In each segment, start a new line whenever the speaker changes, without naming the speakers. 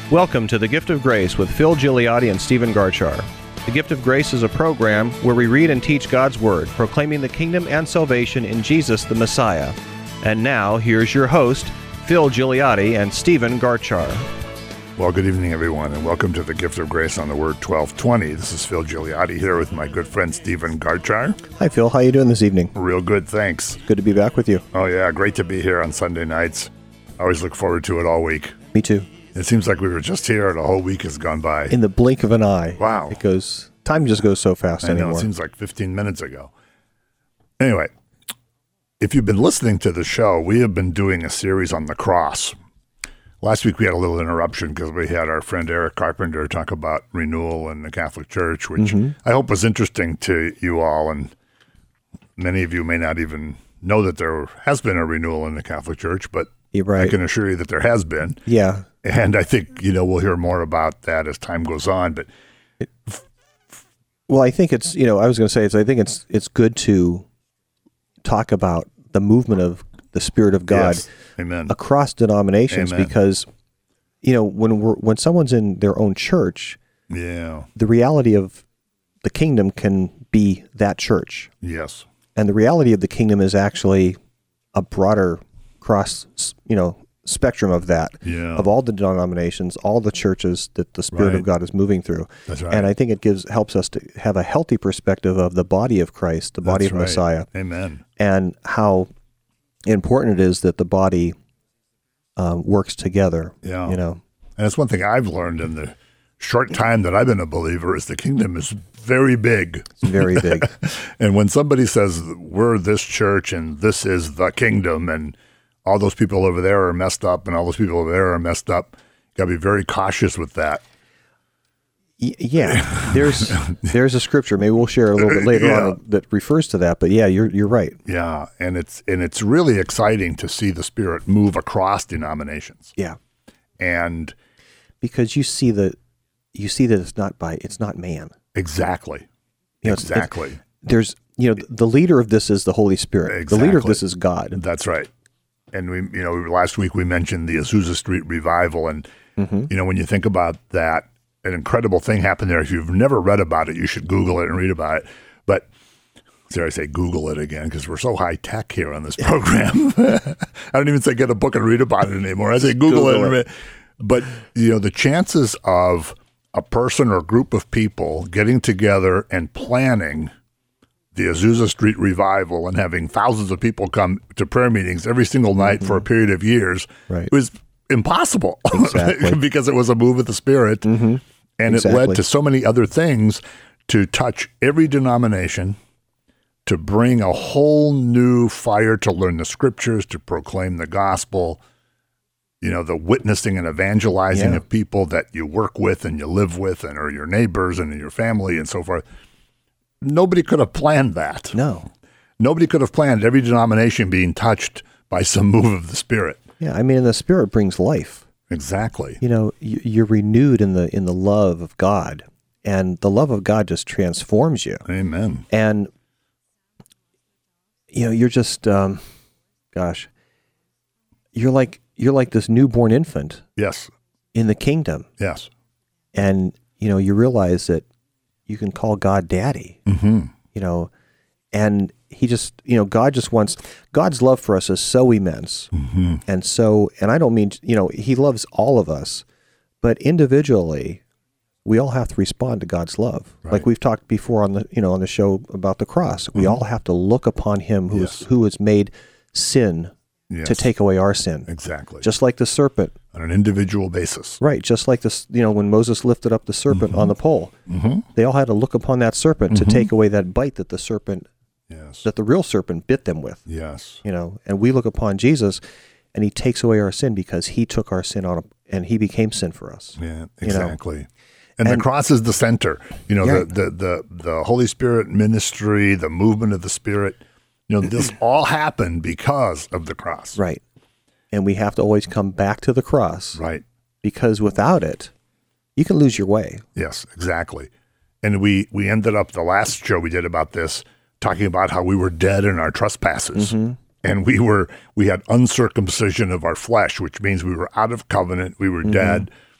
Welcome to The Gift of Grace with Phil Gigliotti and Stephen Garchar. The Gift of Grace is a program where we read and teach God's Word, proclaiming the kingdom and salvation in Jesus the Messiah. And now, here's your host, Phil Gigliotti and Stephen Garchar.
Well, good evening, everyone, and welcome to The Gift of Grace on the Word 1220. This is Phil Gigliotti here with my good friend Stephen Garchar.
Hi, Phil. How you doing this evening?
Real good, thanks.
Good to be back with you.
Oh, yeah, great to be here on Sunday nights. I always look forward to it all week.
Me too.
It seems like we were just here and a whole week has gone by.
In the blink of an eye.
Wow.
Time just goes so fast anymore.
I know, it seems like 15 minutes ago. Anyway, if you've been listening to the show, we have been doing a series on the cross. Last week we had a little interruption because we had our friend Eric Carpenter talk about renewal in the Catholic Church, which I hope was interesting to you all. And many of you may not even know that there has been a renewal in the Catholic Church, but
You're right.
I can assure you that there has been.
Yeah.
And I think, we'll hear more about that as time goes on. But
Well, I think it's, I think it's good to talk about the movement of the Spirit of God
yes, amen.
Across denominations,
Amen.
because, when someone's in their own church,
Yeah.
the reality of the kingdom can be that church.
Yes.
And the reality of the kingdom is actually a broader cross, spectrum of that, of all the denominations, all the churches that the Spirit of God is moving through.
That's right.
And I think it helps us to have a healthy perspective of the body of Christ, the body of Messiah.
Amen.
And how important it is that the body works together.
Yeah.
And
it's one thing I've learned in the short time that I've been a believer is the kingdom is very big.
It's very big.
And when somebody says, we're this church and this is the kingdom and all those people over there are messed up and all those people over there are messed up, you got to be very cautious with that.
Yeah, there's a scripture. Maybe we'll share a little bit later on that refers to that. But yeah, you're right.
Yeah, and it's really exciting to see the Spirit move across denominations.
Yeah,
and
because you see that it's not man.
Exactly.
Exactly. There's the leader of this is the Holy Spirit.
Exactly.
The leader of this is God.
That's right. And we last week we mentioned the Azusa Street revival, and when you think about that. An incredible thing happened there. If you've never read about it, you should Google it and read about it. But dare I say Google it again, because we're so high tech here on this program. I don't even say get a book and read about it anymore. I say Google it. And read. But, the chances of a person or group of people getting together and planning the Azusa Street revival and having thousands of people come to prayer meetings every single night for a period of years was impossible.
Exactly.
Because it was a move of the Spirit. And it led to so many other things to touch every denomination, to bring a whole new fire to learn the scriptures, to proclaim the gospel, the witnessing and evangelizing of people that you work with and you live with and are your neighbors and your family and so forth. Nobody could have planned that.
No.
Nobody could have planned every denomination being touched by some move of the Spirit.
Yeah, I mean, and the Spirit brings life.
Exactly.
You're renewed in the love of God, and the love of God just transforms you.
Amen.
And you're just, you're like this newborn infant.
Yes.
In the kingdom.
Yes.
And you realize that you can call God Daddy. And he just, God just wants, God's love for us is so immense. And I don't mean, he loves all of us, but individually, we all have to respond to God's love. Right. Like we've talked before on the show about the cross. We all have to look upon him who has made sin to take away our sin.
Exactly.
Just like the serpent.
On an individual basis.
Right. Just like this, when Moses lifted up the serpent on the pole, they all had to look upon that serpent to take away that bite that the serpent that the real serpent bit them with.
Yes.
And we look upon Jesus and he takes away our sin because he took our sin on and he became sin for us.
Yeah, exactly. And the cross is the center. The Holy Spirit ministry, the movement of the Spirit, this all happened because of the cross.
Right. And we have to always come back to the cross.
Right.
Because without it, you can lose your way.
Yes, exactly. And we ended up, the last show we did about this, talking about how we were dead in our trespasses. And we had uncircumcision of our flesh, which means we were out of covenant. We were dead.
Yeah.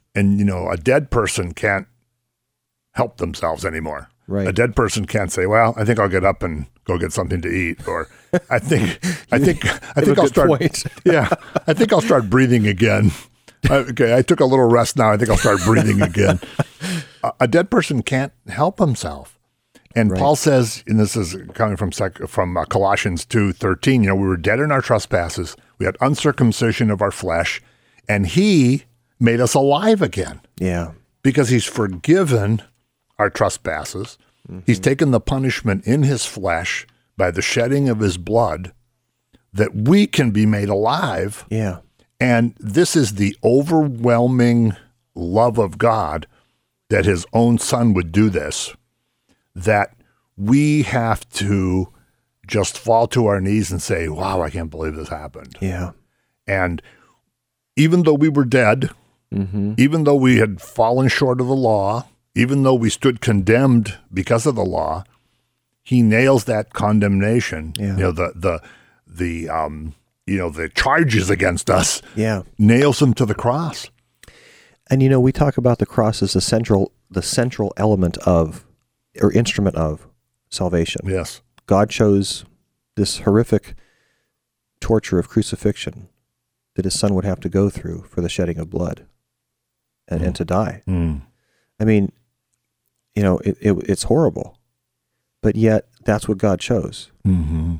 And, a dead person can't help themselves anymore.
Right.
A dead person can't say, well, I think I'll get up and go get something to eat. Or I think I'll start. I think I'll start breathing again. Okay. I took a little rest now. I think I'll start breathing again. A dead person can't help himself. And Paul says, and this is coming from Colossians 2:13, we were dead in our trespasses. We had uncircumcision of our flesh, and he made us alive again.
Yeah.
Because he's forgiven our trespasses. Mm-hmm. He's taken the punishment in his flesh by the shedding of his blood that we can be made alive.
Yeah.
And this is the overwhelming love of God that his own son would do this, that we have to just fall to our knees and say, wow, I can't believe this happened.
Yeah.
And even though we were dead, even though we had fallen short of the law, even though we stood condemned because of the law, he nails that condemnation.
Yeah.
The charges against us.
Yeah.
Nails them to the cross.
And we talk about the cross as the central element of, or instrument of, salvation.
Yes.
God chose this horrific torture of crucifixion that his son would have to go through for the shedding of blood and to die.
Mm.
I mean, it's horrible, but yet that's what God chose.
Mm-hmm.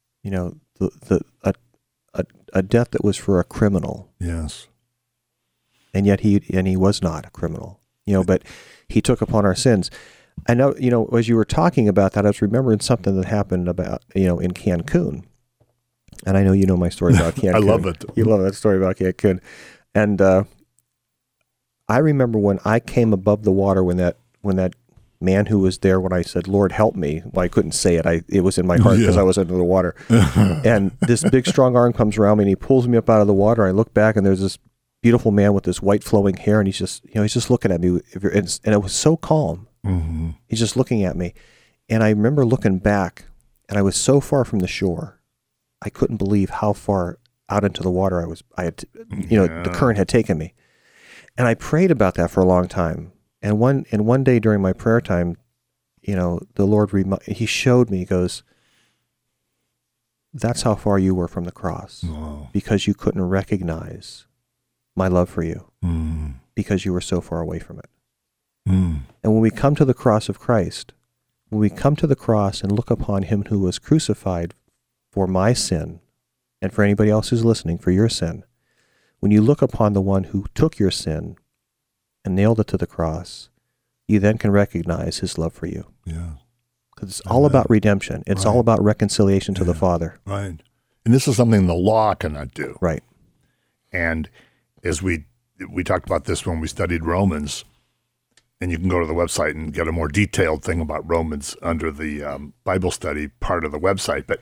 A death that was for a criminal.
Yes.
And yet he was not a criminal, but he took upon our sins. I know, as you were talking about that, I was remembering something that happened about, in Cancun. And I know you know my story about Cancun.
I love it.
You love that story about Cancun. And I remember when I came above the water, when that man who was there, when I said, Lord, help me. Well, I couldn't say it. It was in my heart because I was under the water. And this big, strong arm comes around me and he pulls me up out of the water. I look back and there's this beautiful man with this white flowing hair. And he's just looking at me. And it was so calm.
Mm-hmm.
He's just looking at me. And I remember looking back and I was so far from the shore. I couldn't believe how far out into the water the current had taken me. And I prayed about that for a long time. And one day during my prayer time, the Lord, he showed me, he goes, that's how far you were from the cross.
Wow.
Because you couldn't recognize my love for you because you were so far away from it.
Mm.
And when we come to the cross of Christ, when we come to the cross and look upon him who was crucified for my sin and for anybody else who's listening, for your sin, when you look upon the one who took your sin and nailed it to the cross, you then can recognize his love for you.
Yeah.
Because it's all about redemption. It's all about reconciliation to the Father.
Right. And this is something the law cannot do.
Right.
And as we talked about this when we studied Romans, and you can go to the website and get a more detailed thing about Romans under the Bible study part of the website. But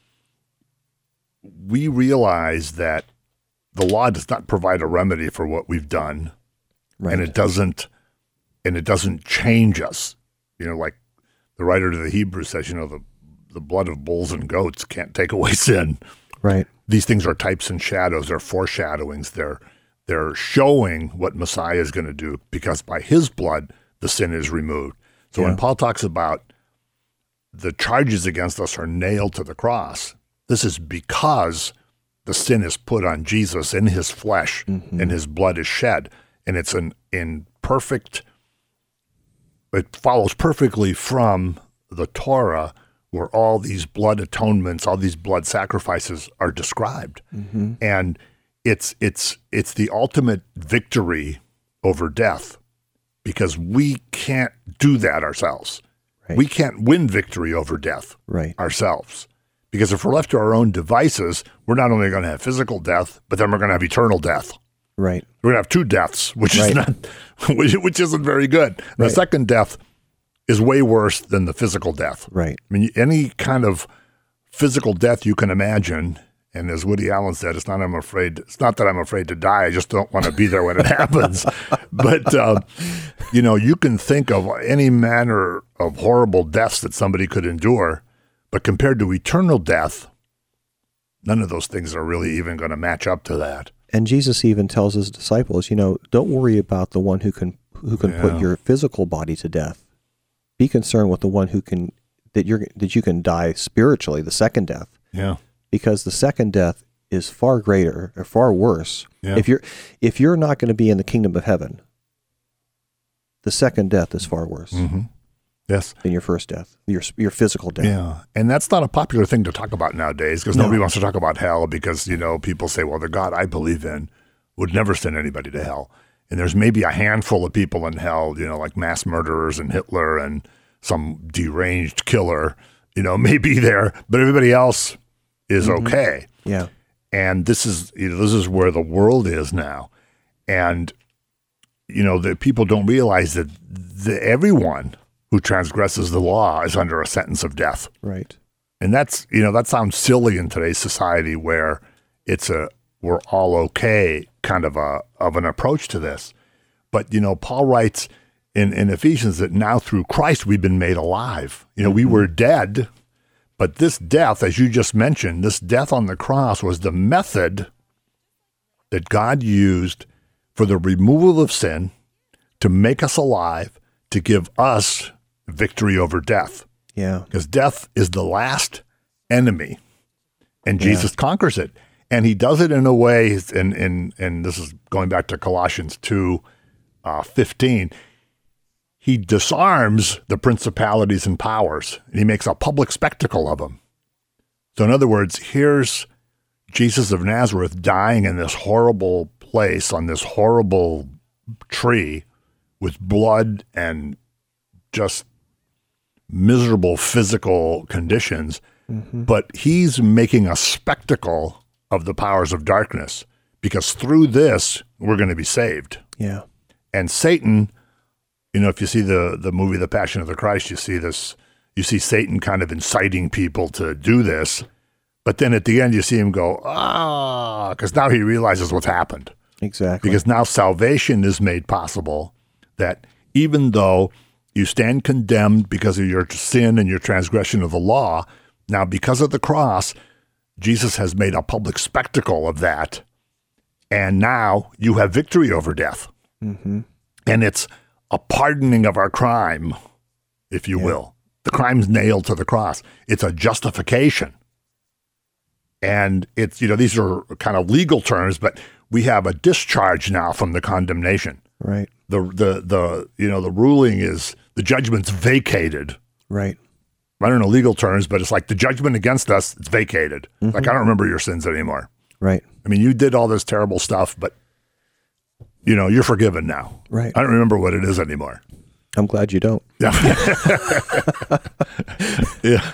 we realize that the law does not provide a remedy for what we've done,
Right.
and it doesn't change us. Like the writer to the Hebrews says, the blood of bulls and goats can't take away sin.
Right.
These things are types and shadows. They're foreshadowings. They're showing what Messiah is going to do, because by his blood, the sin is removed. So when Paul talks about the charges against us are nailed to the cross, this is because the sin is put on Jesus in his flesh and his blood is shed. And it's it follows perfectly from the Torah, where all these blood atonements, all these blood sacrifices are described. Mm-hmm. And it's the ultimate victory over death, because we can't do that ourselves. Right. We can't win victory over death ourselves. Because if we're left to our own devices, we're not only going to have physical death, but then we're going to have eternal death.
Right.
We're going to have two deaths, which isn't very good. The second death is way worse than the physical death.
Right.
I mean, any kind of physical death you can imagine, and as Woody Allen said, it's not that I'm afraid to die. I just don't want to be there when it happens. But you can think of any manner of horrible deaths that somebody could endure, but compared to eternal death, none of those things are really even going to match up to that.
And Jesus even tells his disciples, don't worry about the one who can put your physical body to death. Be concerned with the one that you can die spiritually, the second death.
Yeah.
Because the second death is far greater or far worse.
Yeah.
If you're not going to be in the kingdom of heaven, the second death is far worse.
Mm-hmm. Yes.
Than your first death, your physical death.
Yeah. And that's not a popular thing to talk about nowadays because nobody wants to talk about hell because, people say, well, the God I believe in would never send anybody to hell. And there's maybe a handful of people in hell, like mass murderers and Hitler and some deranged killer, may be there, but everybody else is okay.
Yeah.
And this is where the world is now. And, the people don't realize that everyone who transgresses the law is under a sentence of death.
Right.
And that's, that sounds silly in today's society where it's we're all okay kind of an approach to this. But, Paul writes in Ephesians that now through Christ we've been made alive. We were dead, but this death, as you just mentioned, this death on the cross was the method that God used for the removal of sin to make us alive, to give us victory over death.
Yeah.
Because death is the last enemy, and Jesus conquers it. And he does it in a way, and this is going back to Colossians 2:15. He disarms the principalities and powers, and he makes a public spectacle of them. So in other words, here's Jesus of Nazareth dying in this horrible place on this horrible tree with blood and just miserable physical conditions, but he's making a spectacle of the powers of darkness because through this, we're going to be saved.
Yeah.
And Satan, if you see the movie The Passion of the Christ, you see Satan kind of inciting people to do this, but then at the end you see him go, because now he realizes what's happened.
Exactly.
Because now salvation is made possible, that even though you stand condemned because of your sin and your transgression of the law, now because of the cross, Jesus has made a public spectacle of that, and now you have victory over death.
Mm-hmm.
And it's a pardoning of our crime, if you will. The crime's nailed to the cross. It's a justification. And it's, these are kind of legal terms, but we have a discharge now from the condemnation.
Right.
The ruling is, the judgment's vacated.
Right.
I don't know legal terms, but it's like the judgment against us, it's vacated. Like, I don't remember your sins anymore.
Right.
I mean, you did all this terrible stuff, but, you're forgiven now.
Right.
I don't remember what it is anymore.
I'm glad you don't.
Yeah. Yeah.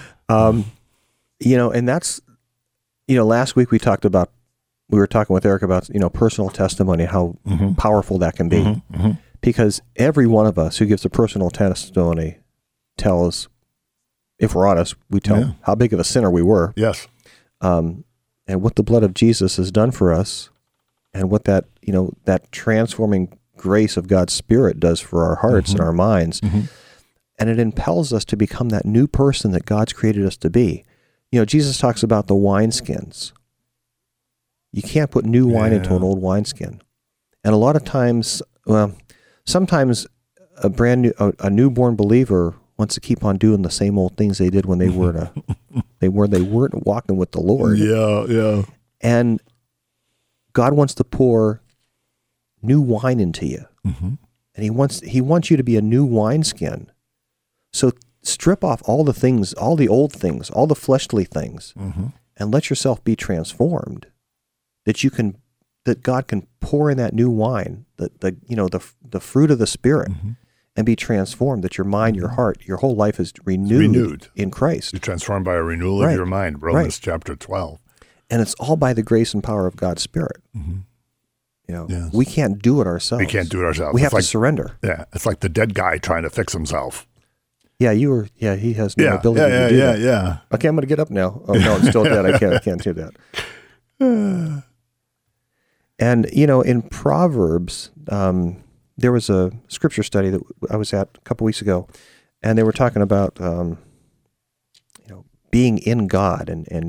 And that's, last week we were talking with Eric about, personal testimony, how powerful that can be. Because every one of us who gives a personal testimony tells, if we're honest, we tell how big of a sinner we were.
Yes.
And what the blood of Jesus has done for us, and what that, that transforming grace of God's Spirit does for our hearts and our minds. And it impels us to become that new person that God's created us to be. Jesus talks about the wineskins. You can't put new wine into an old wineskin. And a lot of times, sometimes a newborn believer wants to keep on doing the same old things they did when they weren't walking with the Lord.
Yeah.
And God wants to pour new wine into you. And he wants you to be a new wineskin. So strip off all the things, all the old things, all the fleshly things, and let yourself be transformed. That God can pour in that new wine, the fruit of the Spirit, and be transformed. That your mind, your heart, your whole life is renewed in Christ.
You're transformed by a renewal of your mind. Romans chapter 12.
And it's all by the grace and power of God's Spirit. We can't do it ourselves.
We can't do it ourselves.
We have to surrender.
Yeah, it's like the dead guy trying to fix himself.
Yeah, he has no ability to do that.
Yeah.
Okay, I'm going to get up now. Oh, no, it's still dead. I can't do that. And, in Proverbs, there was a scripture study that I was at a couple weeks ago, and they were talking about, being in God and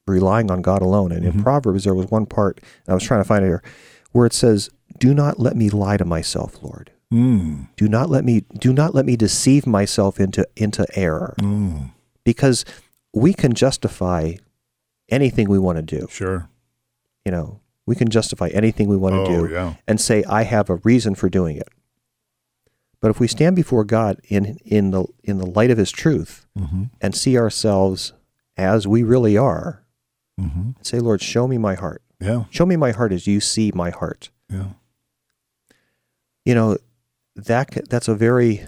relying on God alone. And in Proverbs, there was one part, and I was trying to find it here, where it says, "Do not let me lie to myself, Lord. Do not let me deceive myself into error." Because we can justify anything we want to do.
Sure.
We can justify anything we want to do and say, I have a reason for doing it. But if we stand before God in the light of his truth and see ourselves as we really are, say, Lord, show me my heart.
Yeah.
Show me my heart as you see my heart.
Yeah.
That's a very,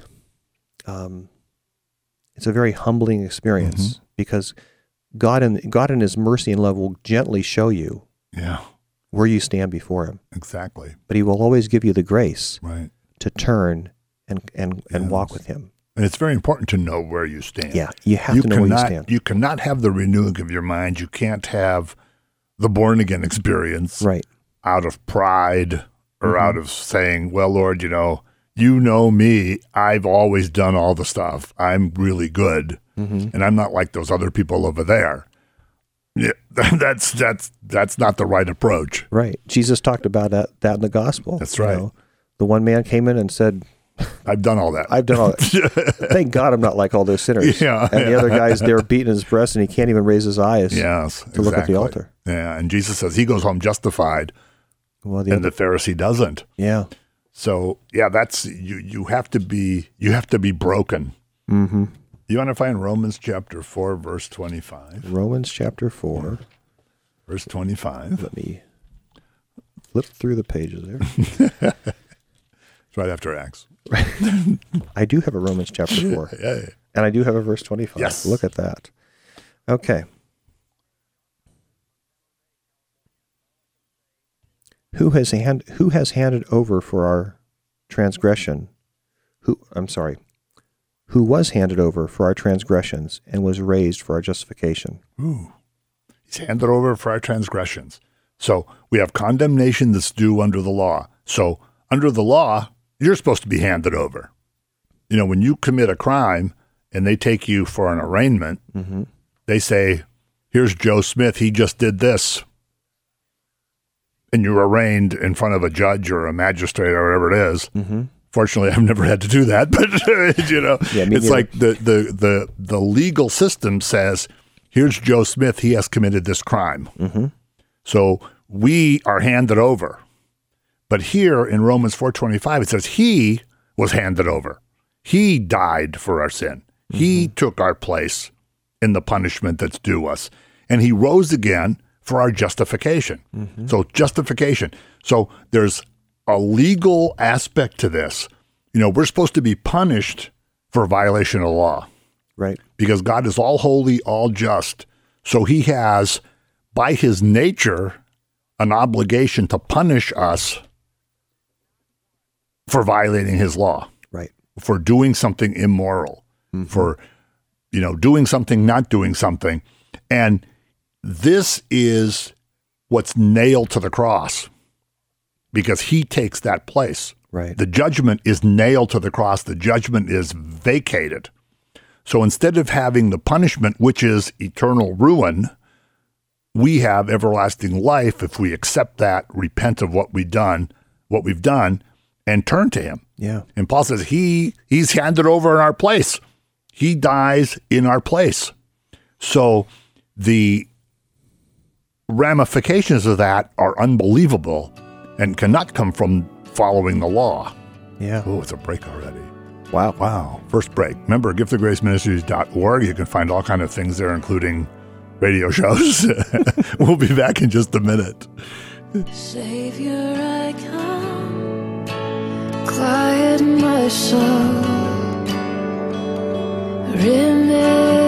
it's a very humbling experience because God in his mercy and love will gently show you where you stand before him.
Exactly.
But he will always give you the grace to turn and walk with him.
And it's very important to know where you stand.
Yeah, you have to know where you stand.
You cannot have the renewing of your mind. You can't have the born-again experience out of pride or out of saying, well, Lord, you know me. I've always done all the stuff. I'm really good, and I'm not like those other people over there. Yeah, that's not the right approach.
Right. Jesus talked about that in the gospel.
That's right.
The one man came in and said,
I've done all that.
I've done all that. Thank God I'm not like all those sinners.
Yeah,
and the other guy's there beating his breast, and he can't even raise his eyes
to
look at the altar.
Yeah, and Jesus says he goes home justified, and the Pharisee doesn't.
Yeah.
So that's you have to be broken. Mm-hmm. You want to find Romans chapter 4, verse 25?
Romans chapter 4,
verse 25.
Let me flip through the pages there.
It's right after Acts.
I do have a Romans chapter 4.
Yeah.
And I do have a verse 25.
Yes.
Look at that. Okay. Who has handed over for our transgression? Who was handed over for our transgressions and was raised for our justification?
Ooh. He's handed over for our transgressions. So we have condemnation that's due under the law. So under the law, you're supposed to be handed over. When you commit a crime and they take you for an arraignment, they say, here's Joe Smith, he just did this. And you're arraigned in front of a judge or a magistrate or whatever it is. Fortunately, I've never had to do that, but it's like the legal system says, here's Joe Smith, he has committed this crime. So we are handed over. But here in Romans 4:25, it says he was handed over. He died for our sin. He took our place in the punishment that's due us. And he rose again for our justification. So justification. So there's a legal aspect to this. We're supposed to be punished for violation of law.
Right.
Because God is all holy, all just. So he has, by his nature, an obligation to punish us for violating his law.
Right.
For doing something immoral. For, doing something, not doing something. And this is what's nailed to the cross because he takes that place.
Right.
The judgment is nailed to the cross. The judgment is vacated. So instead of having the punishment, which is eternal ruin, we have everlasting life if we accept that, repent of what we've done, and turn to him.
Yeah.
And Paul says he's handed over in our place. He dies in our place. So the ramifications of that are unbelievable and cannot come from following the law.
Yeah.
Oh, it's a break already.
Wow.
First break. Remember, giftofgraceministries.org. You can find all kinds of things there, including radio shows. We'll be back in just a minute.
Savior, I come, quiet my soul. Remember,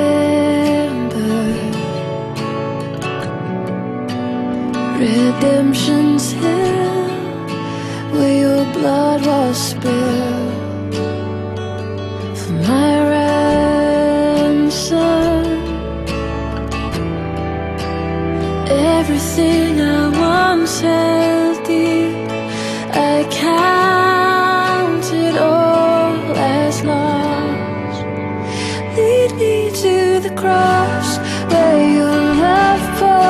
redemption's hill, where your blood was spilled for my ransom. Everything I once held dear, I counted all as lost. Lead me to the cross where your love poured.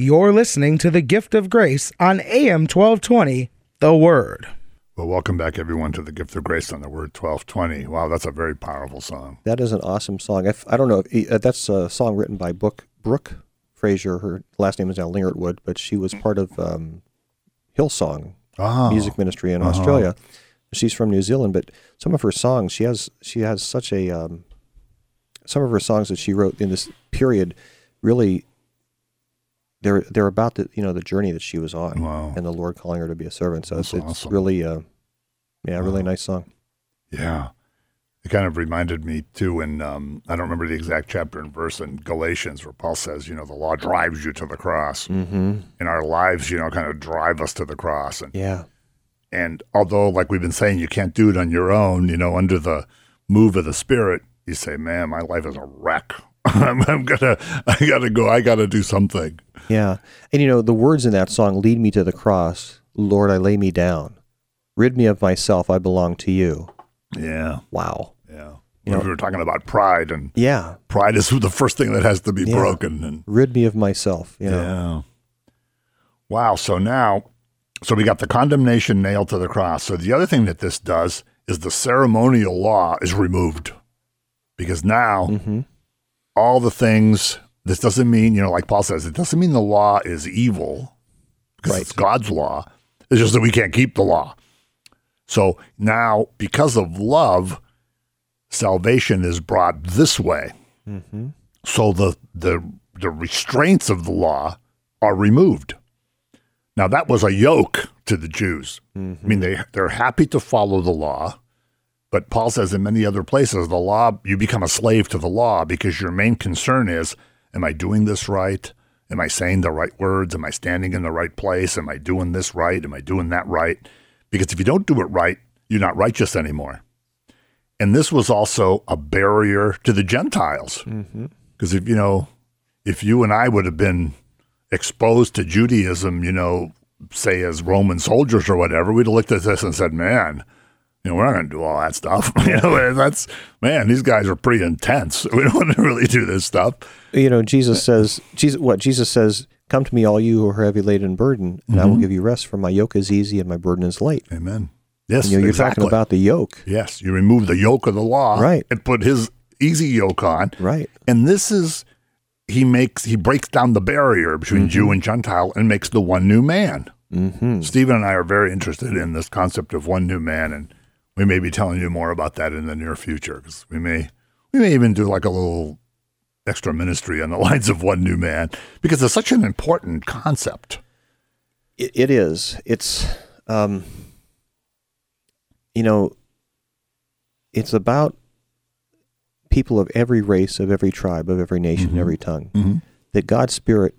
You're listening to The Gift of Grace on AM 1220, The Word.
Well, welcome back, everyone, to The Gift of Grace on the Word 1220. Wow, that's a very powerful song.
That is an awesome song. I don't know. That's a song written by Brooke Fraser. Her last name is now Lingertwood, but she was part of Hillsong music ministry in Australia. She's from New Zealand, but some of her songs, she has such a some of her songs that she wrote in this period really they're about the journey that she was on, and the Lord calling her to be a servant. So it's awesome. Really really nice song.
Yeah. It kind of reminded me too, and I don't remember the exact chapter and verse in Galatians where Paul says, the law drives you to the cross, and our lives, kind of drive us to the cross. And although, like we've been saying, you can't do it on your own, under the move of the Spirit, you say, man, my life is a wreck. I gotta go. I gotta do something.
Yeah. And the words in that song, lead me to the cross. Lord, I lay me down. Rid me of myself. I belong to you.
Yeah.
Wow.
Yeah. We were talking about pride, and pride is the first thing that has to be broken. And
rid me of myself.
Yeah. Wow. So we got the condemnation nailed to the cross. So the other thing that this does is the ceremonial law is removed, because now all the things. This doesn't mean, like Paul says, it doesn't mean the law is evil, because it's God's law. It's just that we can't keep the law. So now, because of love, salvation is brought this way. So the restraints of the law are removed. Now, that was a yoke to the Jews. I mean, they're happy to follow the law, but Paul says in many other places, the law, you become a slave to the law because your main concern is, am I doing this right? Am I saying the right words? Am I standing in the right place? Am I doing this right? Am I doing that right? Because if you don't do it right, you're not righteous anymore. And this was also a barrier to the Gentiles. Because if you and I would have been exposed to Judaism, say as Roman soldiers or whatever, we'd have looked at this and said, man, we're not going to do all that stuff. These guys are pretty intense. We don't want to really do this stuff.
Jesus says, come to me, all you who are heavy laden and burdened, and I will give you rest, for my yoke is easy and my burden is light.
Amen. Yes,
you're talking about the yoke.
Yes, you remove the yoke of the law, and put his easy yoke on.
Right.
And this is, he breaks down the barrier between Jew and Gentile and makes the one new man. Stephen and I are very interested in this concept of one new man, and we may be telling you more about that in the near future, because we may even do like a little extra ministry on the lines of one new man, because it's such an important concept.
It is. It's, it's about people of every race, of every tribe, of every nation, every tongue, that God's Spirit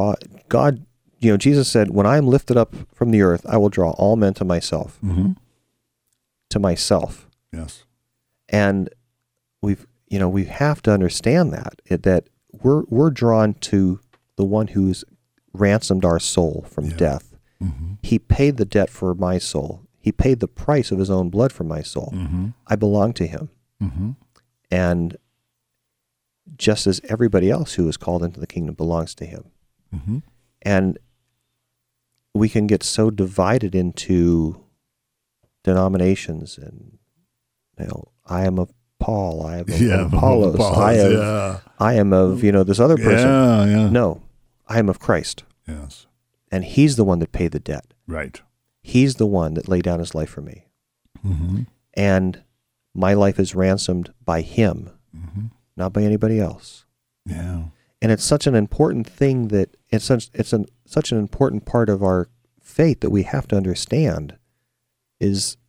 Jesus said, when I am lifted up from the earth, I will draw all men to myself. To myself.
Yes.
And we have to understand that we're drawn to the one who's ransomed our soul from death. He paid the debt for my soul. He paid the price of his own blood for my soul. I belong to him. And just as everybody else who is called into the kingdom belongs to him. And we can get so divided into denominations, and I am of Paul, I am of Apollos, I am of this other person. No, I am of Christ.
Yes.
And he's the one that paid the debt.
Right.
He's the one that laid down his life for me. And my life is ransomed by him, not by anybody else.
Yeah.
And it's such an important thing that such an important part of our faith that we have to understand is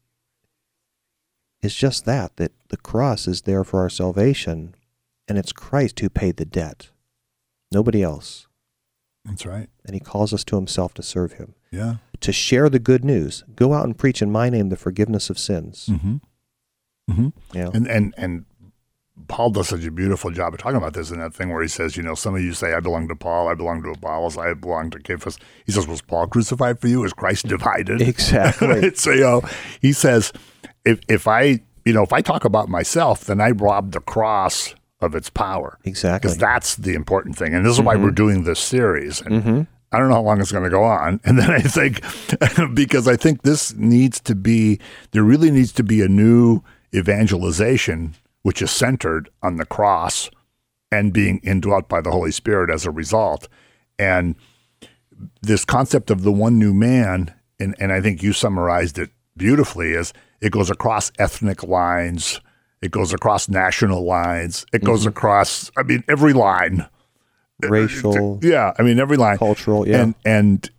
just that the cross is there for our salvation, and it's Christ who paid the debt, nobody else.
That's right.
And he calls us to himself to serve him.
Yeah.
To share the good news. Go out and preach in my name the forgiveness of sins.
And Paul does such a beautiful job of talking about this in that thing where he says, some of you say, I belong to Paul, I belong to Apollos, I belong to Cephas. He says, was Paul crucified for you? Is Christ divided?
Exactly.
So, he says, if I talk about myself, then I rob the cross of its power.
Exactly.
Because that's the important thing. And this is why we're doing this series. And I don't know how long it's going to go on. And then I think, because I think there really needs to be a new evangelization, which is centered on the cross and being indwelt by the Holy Spirit as a result. And this concept of the one new man, and I think you summarized it beautifully, is it goes across ethnic lines, it goes across national lines, it goes across, every line.
Racial.
Yeah, every line.
Cultural, yeah.
And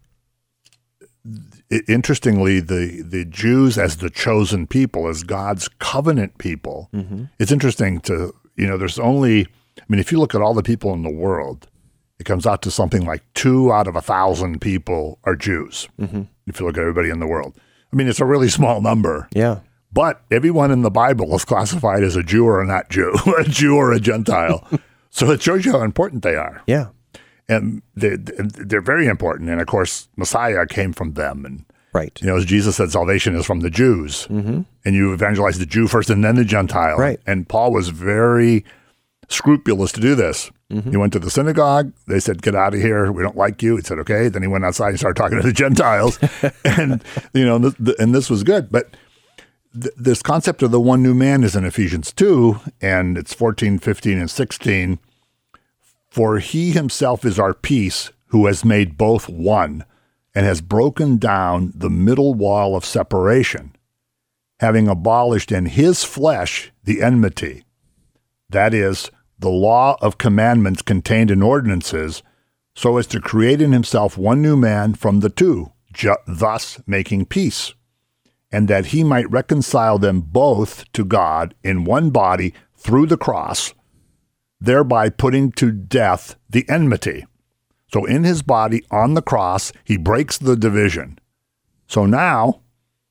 interestingly, the Jews as the chosen people, as God's covenant people, it's interesting there's only, if you look at all the people in the world, it comes out to something like 2 out of 1,000 people are Jews. If you look at everybody in the world. It's a really small number.
Yeah.
But everyone in the Bible is classified as a Jew or a not Jew, a Jew or a Gentile. So it shows you how important they are.
Yeah.
And they're very important. And of course, Messiah came from them. And,
right.
as Jesus said, salvation is from the Jews. And you evangelize the Jew first and then the Gentile.
Right.
And Paul was very scrupulous to do this. He went to the synagogue. They said, get out of here. We don't like you. He said, okay. Then he went outside and started talking to the Gentiles. And, and this was good. But this concept of the one new man is in Ephesians 2, and it's 14, 15, and 16. For he himself is our peace, who has made both one, and has broken down the middle wall of separation, having abolished in his flesh the enmity, that is, the law of commandments contained in ordinances, so as to create in himself one new man from the two, thus making peace, and that he might reconcile them both to God in one body through the cross, thereby putting to death the enmity. So in his body on the cross, he breaks the division. So now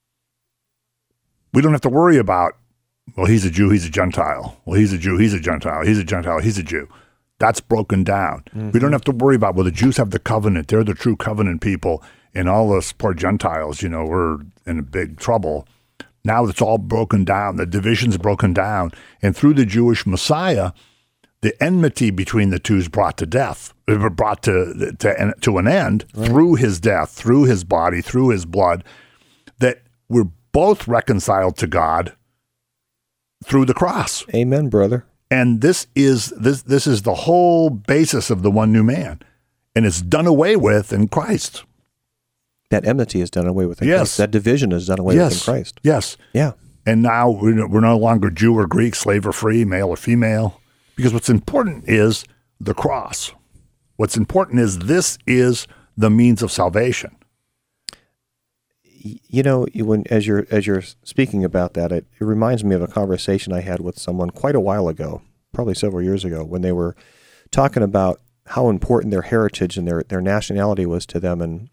we don't have to worry about, well, he's a Jew, he's a Gentile. Well, he's a Jew, he's a Gentile. He's a Gentile, he's a Jew. That's broken down. We don't have to worry about, well, the Jews have the covenant. They're the true covenant people. And all us poor Gentiles, we're in big trouble. Now it's all broken down. The division's broken down. And through the Jewish Messiah, the enmity between the two is brought to death, brought to an end through his death, through his body, through his blood, that we're both reconciled to God through the cross.
Amen, brother.
And this is the whole basis of the one new man. And it's done away with in Christ.
That enmity is done away with in
Yes.
Christ. That division is done away with in Christ.
Yes.
Yeah.
And now we're no longer Jew or Greek, slave or free, male or female. Because what's important is the cross. What's important is this is the means of salvation.
As you're speaking about that, it reminds me of a conversation I had with someone quite a while ago, probably several years ago, when they were talking about how important their heritage and their nationality was to them, and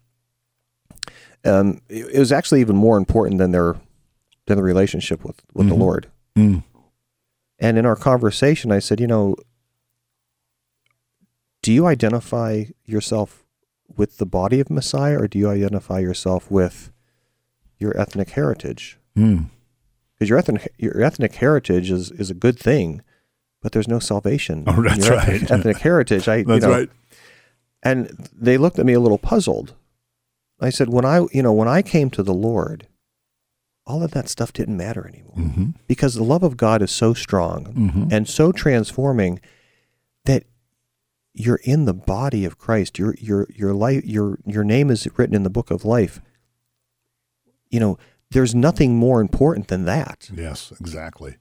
it was actually even more important than the relationship with the Lord. And in our conversation, I said, do you identify yourself with the body of Messiah, or do you identify yourself with your ethnic heritage? Because your ethnic heritage is a good thing, but there's no salvation.
Oh, that's right.
Ethnic heritage.
That's right.
And they looked at me a little puzzled. I said, when I came to the Lord, all of that stuff didn't matter anymore, because the love of God is so strong and so transforming that you're in the body of Christ. Your life, your name is written in the book of life. There's nothing more important than that.
Yes, exactly.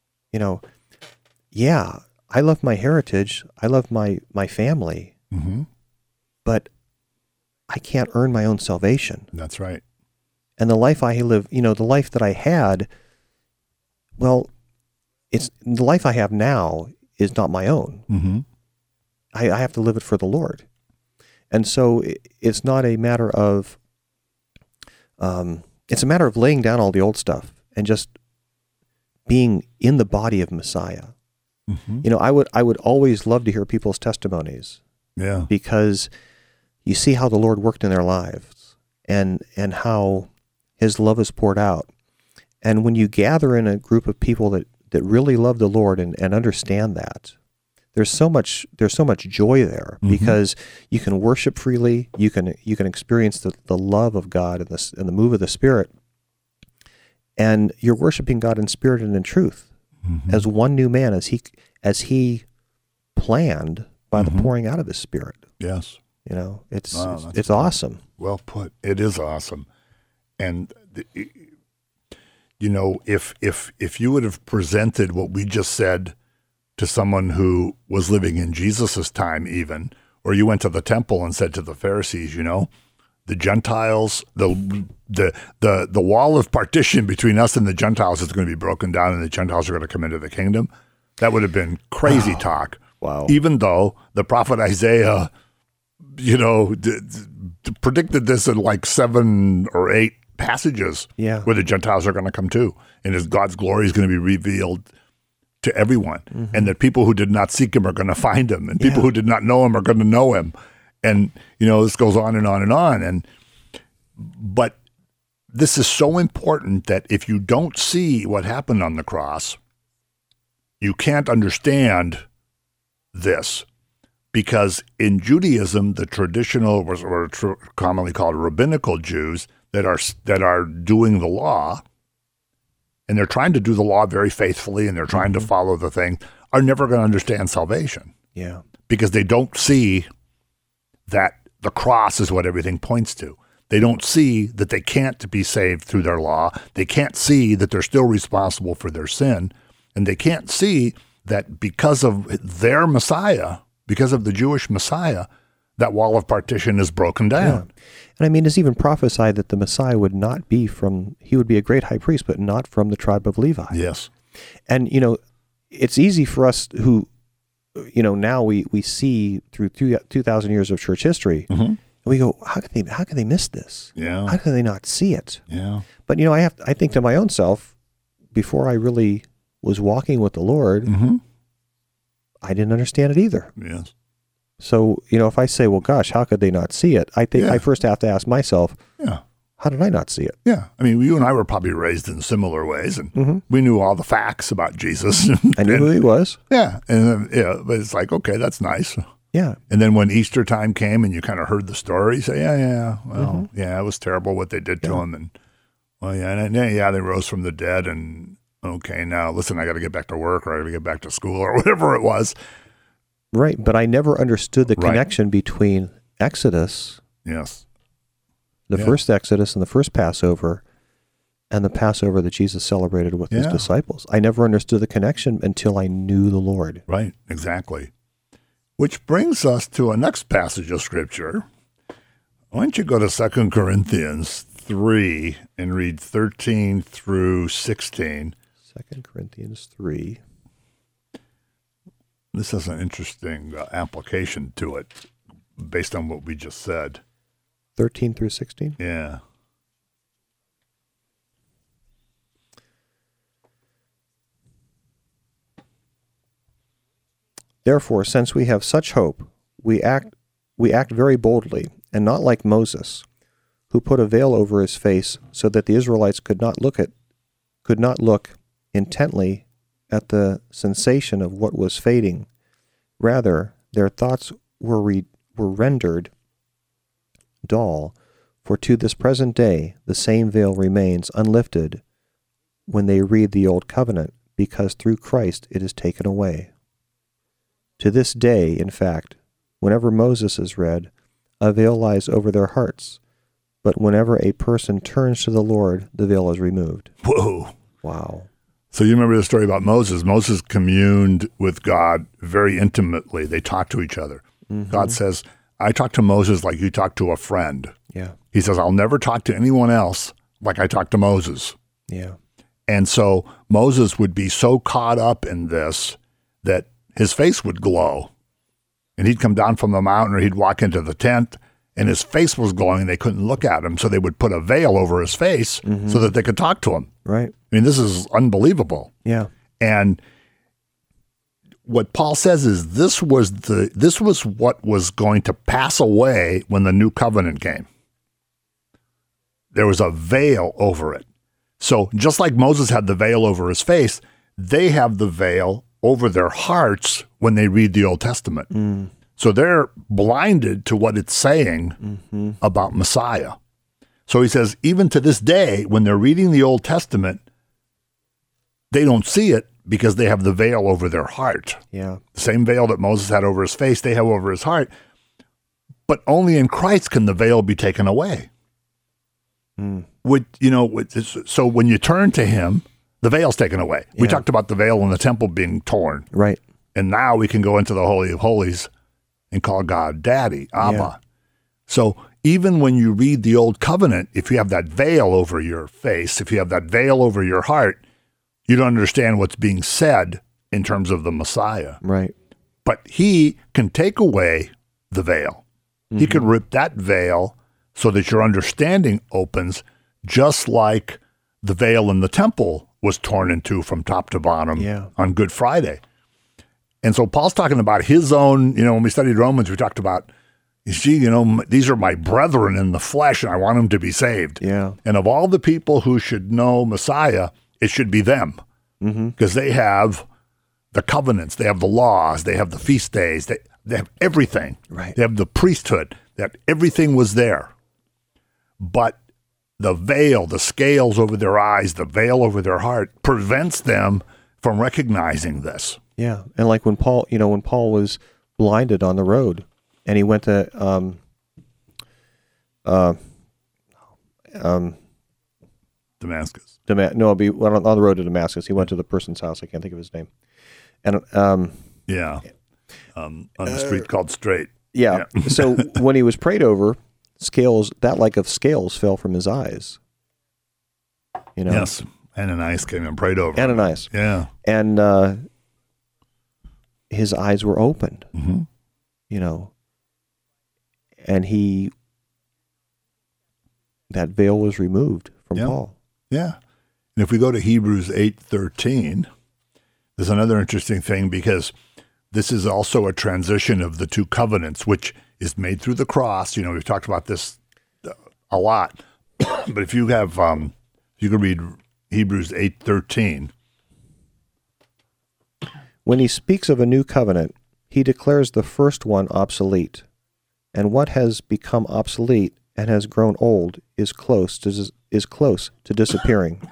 Yeah, I love my heritage. I love my family, but I can't earn my own salvation.
That's right.
And the life I live, the life that I had, well, it's the life I have now is not my own. I have to live it for the Lord. And so it's not a matter of, it's a matter of laying down all the old stuff and just being in the body of Messiah. I would always love to hear people's testimonies.
Yeah.
Because you see how the Lord worked in their lives and how his love is poured out. And when you gather in a group of people that really love the Lord and understand that, there's so much joy there because you can worship freely, you can experience the love of God and the move of the Spirit, and you're worshiping God in spirit and in truth as one new man as he planned by the pouring out of his Spirit.
Yes.
It's
Wow,
it's awesome.
Well put. It is awesome. And if you would have presented what we just said to someone who was living in Jesus's time, even, or you went to the temple and said to the Pharisees, the Gentiles, the wall of partition between us and the Gentiles is going to be broken down, and the Gentiles are going to come into the kingdom. That would have been crazy talk.
Wow.
Even though the prophet Isaiah, predicted this in like 7 or 8 passages where the Gentiles are going to come too, and as God's glory is going to be revealed to everyone, and that people who did not seek him are going to find him, and people who did not know him are going to know him. And, this goes on and on and on. But this is so important that if you don't see what happened on the cross, you can't understand this. Because in Judaism, the traditional, or commonly called rabbinical Jews that are doing the law, and they're trying to do the law very faithfully, and they're trying to follow the thing, are never going to understand salvation.
Yeah.
Because they don't see that the cross is what everything points to. They don't see that they can't be saved through their law. They can't see that they're still responsible for their sin. And they can't see that because of their Messiah, because of the Jewish Messiah, that wall of partition is broken down.
Yeah. And it's even prophesied that the Messiah would not be he would be a great high priest, but not from the tribe of Levi.
Yes.
And, it's easy for us who, now we see through 2,000 years of church history, and we go, how could they miss this?
Yeah.
How could they not see it?
Yeah.
But, I think to my own self, before I really was walking with the Lord, I didn't understand it either.
Yes.
So, if I say, well, gosh, how could they not see it? I think I first have to ask myself, how did I not see it?
Yeah. You and I were probably raised in similar ways, and we knew all the facts about Jesus.
I knew who he was.
Yeah. And but it's like, okay, that's nice.
Yeah.
And then when Easter time came and you kind of heard the story, you say, it was terrible what they did to him. And, they rose from the dead, and okay, now listen, I got to get back to work, or I got to get back to school, or whatever it was.
Right, but I never understood the connection between Exodus, the first Exodus and the first Passover, and the Passover that Jesus celebrated with his disciples. I never understood the connection until I knew the Lord.
Right, exactly. Which brings us to a next passage of Scripture. Why don't you go to 2 Corinthians 3 and read 13 through 16.
2 Corinthians 3.
This has an interesting application to it based on what we just said.
13 through 16?
Yeah.
Therefore, since we have such hope, we act very boldly, and not like Moses, who put a veil over his face so that the Israelites could not look intently at the sensation of what was fading. Rather, their thoughts were rendered dull, for to this present day the same veil remains unlifted when they read the Old Covenant, because through Christ it is taken away. To this day, in fact, whenever Moses is read, a veil lies over their hearts, but whenever a person turns to the Lord, the veil is removed.
Whoa.
Wow.
So you remember the story about Moses. Moses communed with God very intimately. They talked to each other. God says, I talk to Moses like you talk to a friend.
Yeah.
He says, I'll never talk to anyone else like I talk to Moses.
Yeah.
And so Moses would be so caught up in this that his face would glow. And he'd come down from the mountain, or he'd walk into the tent, and his face was glowing, and they couldn't look at him. So they would put a veil over his face so that they could talk to him.
Right.
This is unbelievable.
Yeah.
And what Paul says is this was what was going to pass away when the new covenant came. There was a veil over it. So just like Moses had the veil over his face, they have the veil over their hearts when they read the Old Testament. So they're blinded to what it's saying about Messiah. So he says, even to this day, when they're reading the Old Testament, they don't see it because they have the veil over their heart.
Yeah.
The same veil that Moses had over his face, they have over his heart. But only in Christ can the veil be taken away. So when you turn to him, the veil's taken away. We talked about the veil in the temple being torn.
Right.
And now we can go into the Holy of Holies and call God Daddy, Abba.
Yeah.
So even when you read the Old Covenant, if you have that veil over your face, if you have that veil over your heart, you don't understand what's being said in terms of the Messiah.
Right.
But he can take away the veil. He can rip that veil so that your understanding opens, just like the veil in the temple was torn in two from top to bottom on Good Friday. And so Paul's talking about his own, when we studied Romans, we talked about, these are my brethren in the flesh, and I want them to be saved.
Yeah.
And of all the people who should know Messiah, it should be them, because they have the covenants, they have the laws, they have the feast days, they have everything.
Right.
They have the priesthood, that everything was there. But the veil, the scales over their eyes, the veil over their heart prevents them from recognizing this.
Yeah. And like when Paul was blinded on the road and he went to
Damascus.
on the road to Damascus. He went to the person's house. I can't think of his name. And
on the street called Straight.
Yeah. So when he was prayed over, that like of scales fell from his eyes.
Yes. Ananias came and prayed over.
Ananias.
Yeah.
And his eyes were opened. And that veil was removed from Paul.
Yeah. And if we go to Hebrews 8:13, there's another interesting thing, because this is also a transition of the two covenants, which is made through the cross. We've talked about this a lot. But if you have, you can read Hebrews 8:13.
When he speaks of a new covenant, he declares the first one obsolete. And what has become obsolete and has grown old is close to disappearing.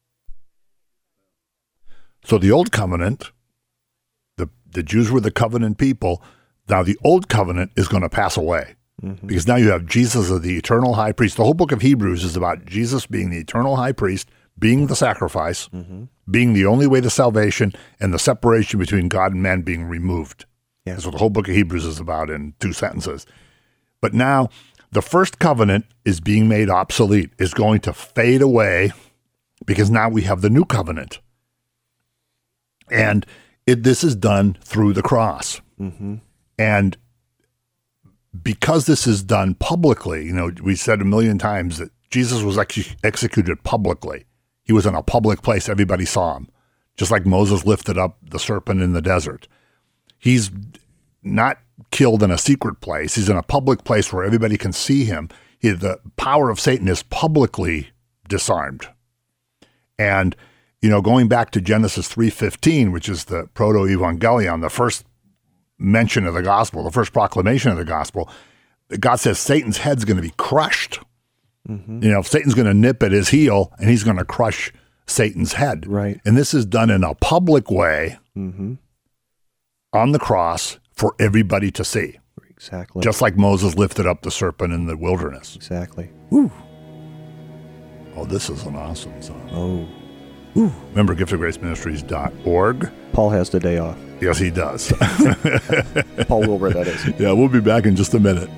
So the old covenant, the Jews were the covenant people. Now the old covenant is going to pass away, because now you have Jesus as the eternal high priest. The whole book of Hebrews is about Jesus being the eternal high priest, being the sacrifice, being the only way to salvation, and the separation between God and man being removed. Yeah. That's what the whole book of Hebrews is about in 2 sentences. But now the first covenant is being made obsolete, is going to fade away, because now we have the new covenant. And this is done through the cross. And because this is done publicly, we said a million times that Jesus was executed publicly. He was in a public place. Everybody saw him, just like Moses lifted up the serpent in the desert. He's not killed in a secret place. He's in a public place where everybody can see him. The power of Satan is publicly disarmed. And going back to Genesis 3:15, which is the proto-evangelion, the first mention of the gospel, the first proclamation of the gospel, God says Satan's head's going to be crushed. Satan's going to nip at his heel, and he's going to crush Satan's head.
Right.
And this is done in a public way on the cross for everybody to see.
Exactly.
Just like Moses lifted up the serpent in the wilderness.
Exactly.
Woo. Oh, this is an awesome song.
Oh.
Woo. Remember, giftofgraceministries.org.
Paul has the day off.
Yes, he does.
Paul Wilbur, that is.
Yeah, we'll be back in just a minute.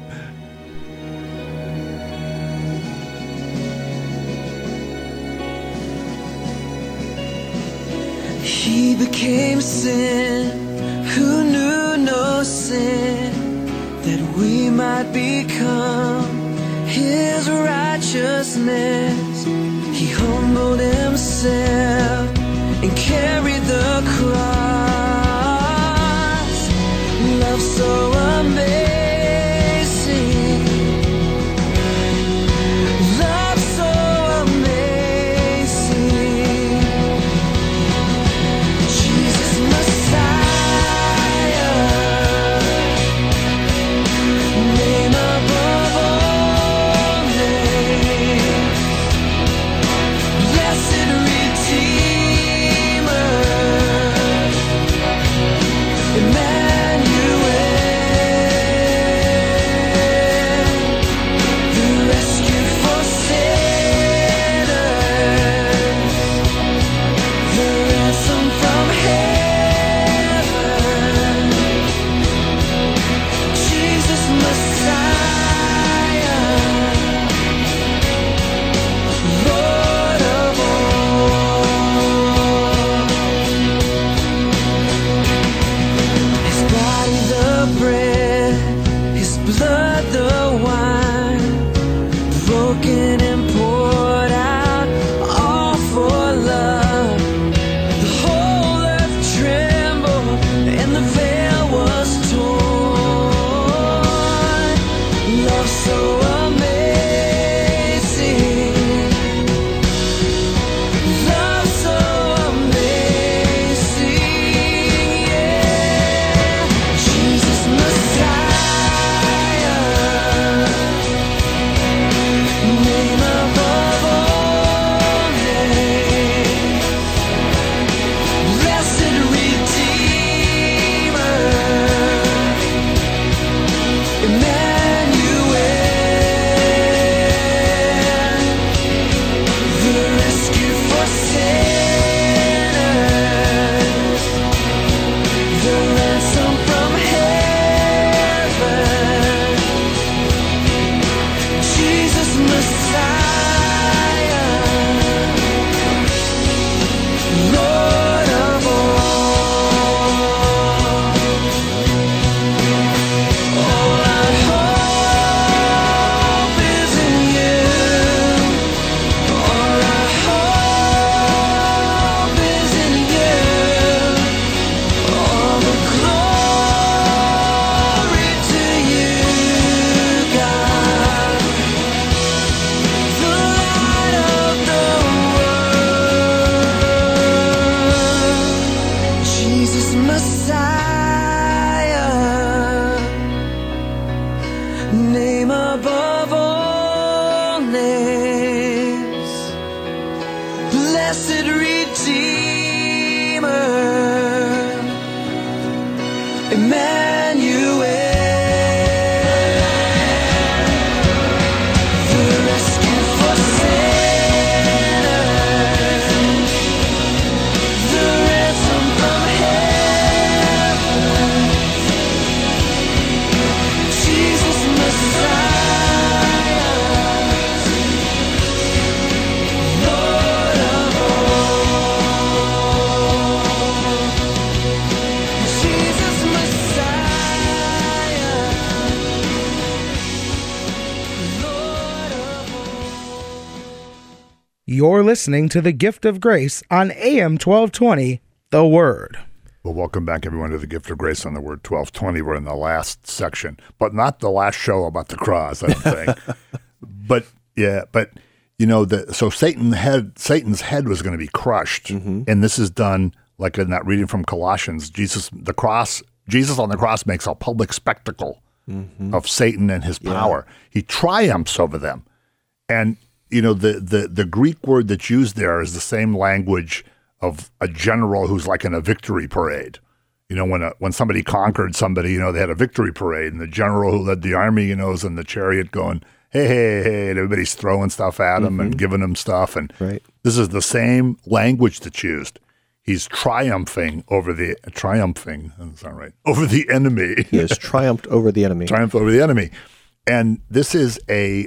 He became sin who knew no sin, that we might become his righteousness. He humbled himself and carried the cross. Love so amazing. Love so amazing. Jesus Messiah.
You're listening to The Gift of Grace on AM 1220, The Word.
Well, welcome back, everyone, to the Gift of Grace on the Word 1220. We're in the last section, but not the last show about the cross, I don't think. But you know, so Satan's head was going to be crushed, and this is done like in that reading from Colossians. Jesus on the cross makes a public spectacle of Satan and his power. He triumphs over them, and you know the Greek word that's used there is the same language of a general who's like in a victory parade. You know, when somebody conquered somebody, you know, they had a victory parade, and the general who led the army, you know, is in the chariot going, hey, hey, hey, and everybody's throwing stuff at him and giving him stuff. And this is the same language that's used. He's triumphing over the enemy.
He has triumphed over the enemy.
Triumphed over the enemy. And this is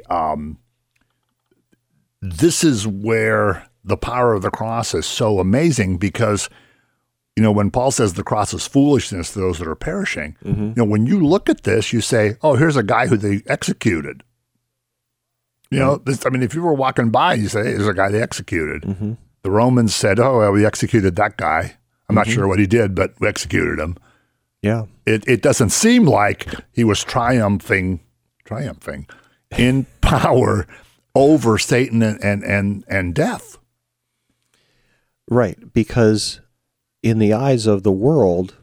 where the power of the cross is so amazing, because, you know, when Paul says the cross is foolishness to those that are perishing, you know, when you look at this, you say, oh, here's a guy who they executed. You know, if you were walking by, you say, hey, there's a guy they executed. The Romans said, oh, well, we executed that guy. I'm not sure what he did, but we executed him.
Yeah.
It doesn't seem like he was triumphing in power over Satan and death.
Right, because in the eyes of the world,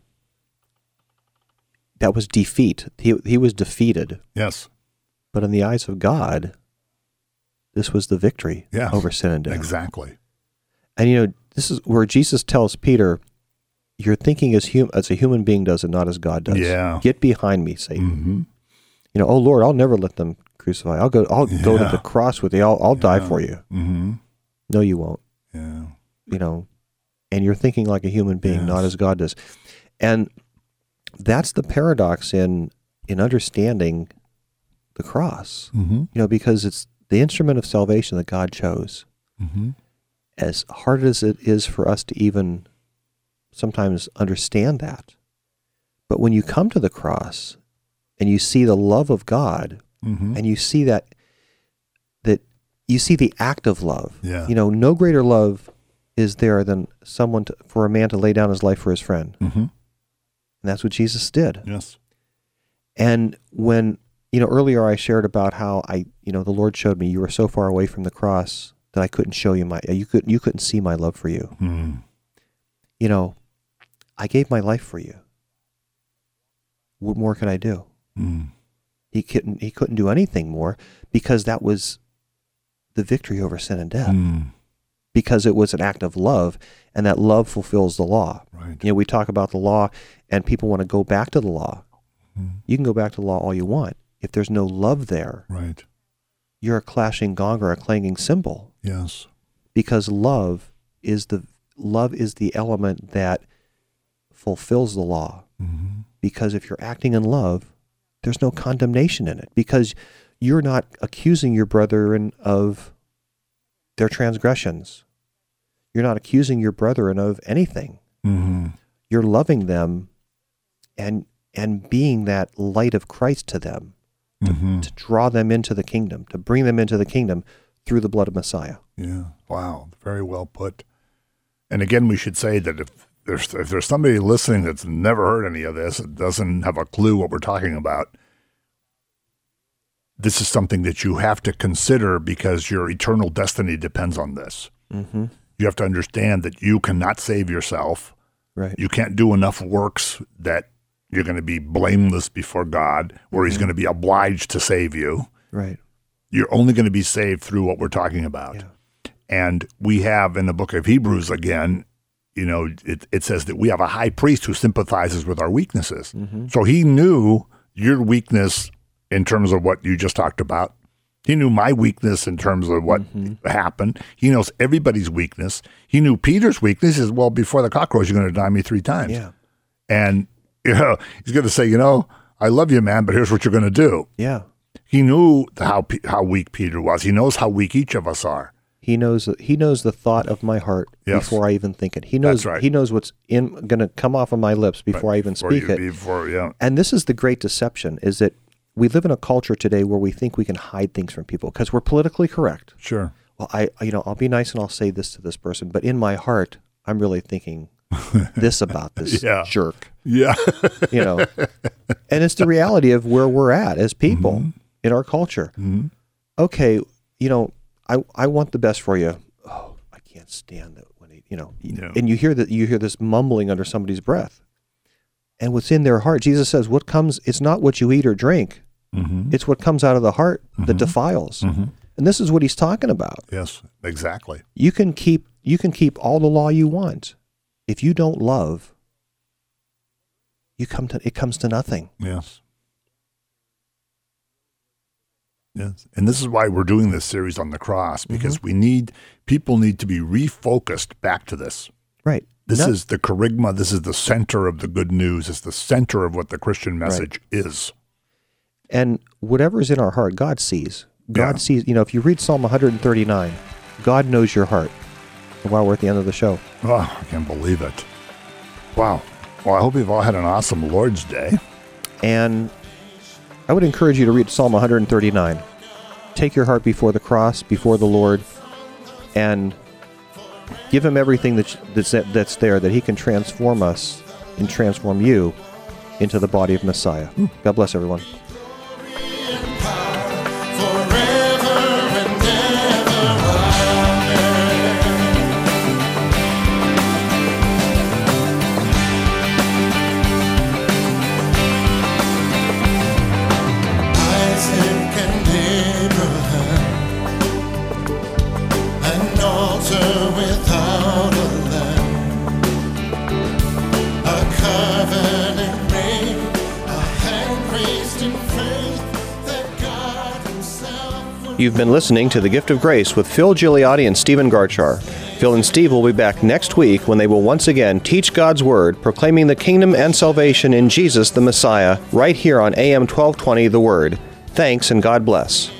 that was defeat. He was defeated.
Yes.
But in the eyes of God, this was the victory over sin and death.
Exactly.
And, you know, this is where Jesus tells Peter, you're thinking as a human being does and not as God does.
Yeah.
Get behind me, Satan. You know, oh, Lord, I'll never let them crucify. I'll go to the cross with you. I'll die for you. No, you won't.
Yeah.
You know, and you're thinking like a human being, not as God does. And that's the paradox in understanding the cross, you know, because it's the instrument of salvation that God chose. As hard as it is for us to even sometimes understand that. But when you come to the cross and you see the love of God, and you see that you see the act of love, you know, no greater love is there than for a man to lay down his life for his friend. And that's what Jesus did.
Yes.
And when, you know, earlier I shared about how the Lord showed me you were so far away from the cross that I couldn't show you you couldn't see my love for you. You know, I gave my life for you. What more could I do? He couldn't do anything more, because that was the victory over sin and death. Because it was an act of love, and that love fulfills the law.
Right.
You know, we talk about the law, and people want to go back to the law. You can go back to the law all you want. If there's no love there,
right,
you're a clashing gong or a clanging cymbal.
Yes.
Because love is the element that fulfills the law. Because if you're acting in love, there's no condemnation in it, because you're not accusing your brethren of their transgressions. You're not accusing your brethren of anything. You're loving them and being that light of Christ to them, to draw them into the kingdom, to bring them into the kingdom through the blood of Messiah.
Yeah. Wow. Very well put. And again, we should say that if there's somebody listening that's never heard any of this and doesn't have a clue what we're talking about, this is something that you have to consider, because your eternal destiny depends on this. You have to understand that you cannot save yourself.
Right.
You can't do enough works that you're going to be blameless before God, or He's going to be obliged to save you.
Right.
You're only going to be saved through what we're talking about. Yeah. And we have in the book of Hebrews, again, you know, it says that we have a high priest who sympathizes with our weaknesses. So he knew your weakness in terms of what you just talked about. He knew my weakness in terms of what happened. He knows everybody's weakness. He knew Peter's weakness. He says, well, before the cockroach, you're going to deny me 3 times.
Yeah.
And you know, he's going to say, you know, I love you, man, but here's what you're going to do.
Yeah.
He knew how weak Peter was. He knows how weak each of us are.
He knows the thought of my heart before I even think it. He knows
That's right.
He knows what's going to come off of my lips before I even speak it. And this is the great deception, is that we live in a culture today where we think we can hide things from people because we're politically correct.
Sure.
well, I'll be nice and I'll say this to this person, but in my heart, I'm really thinking this about this jerk.
Yeah.
And it's the reality of where we're at as people in our culture. Okay, I want the best for you. Oh, I can't stand it when and you hear this mumbling under somebody's breath. And what's in their heart, Jesus says, it's not what you eat or drink. It's what comes out of the heart that defiles. And this is what he's talking about.
Yes, exactly.
You can keep all the law you want. If you don't love, it comes to nothing.
Yes. Yes. And this is why we're doing this series on the cross, because people need to be refocused back to this.
Right.
This is the kerygma. This is the center of the good news. It's the center of what the Christian message is. And
whatever is in our heart, God sees. God sees, if you read Psalm 139, God knows your heart. Wow, we're at the end of the show.
Oh, I can't believe it. Wow. Well, I hope you've all had an awesome Lord's Day.
And I would encourage you to read Psalm 139. Take your heart before the cross, before the Lord, and give him everything that's there, that he can transform us and transform you into the body of Messiah. God bless everyone. You've been listening to The Gift of Grace with Phil Gigliotti and Stephen Garchar. Phil and Steve will be back next week when they will once again teach God's Word, proclaiming the kingdom and salvation in Jesus the Messiah, right here on AM 1220 The Word. Thanks and God bless.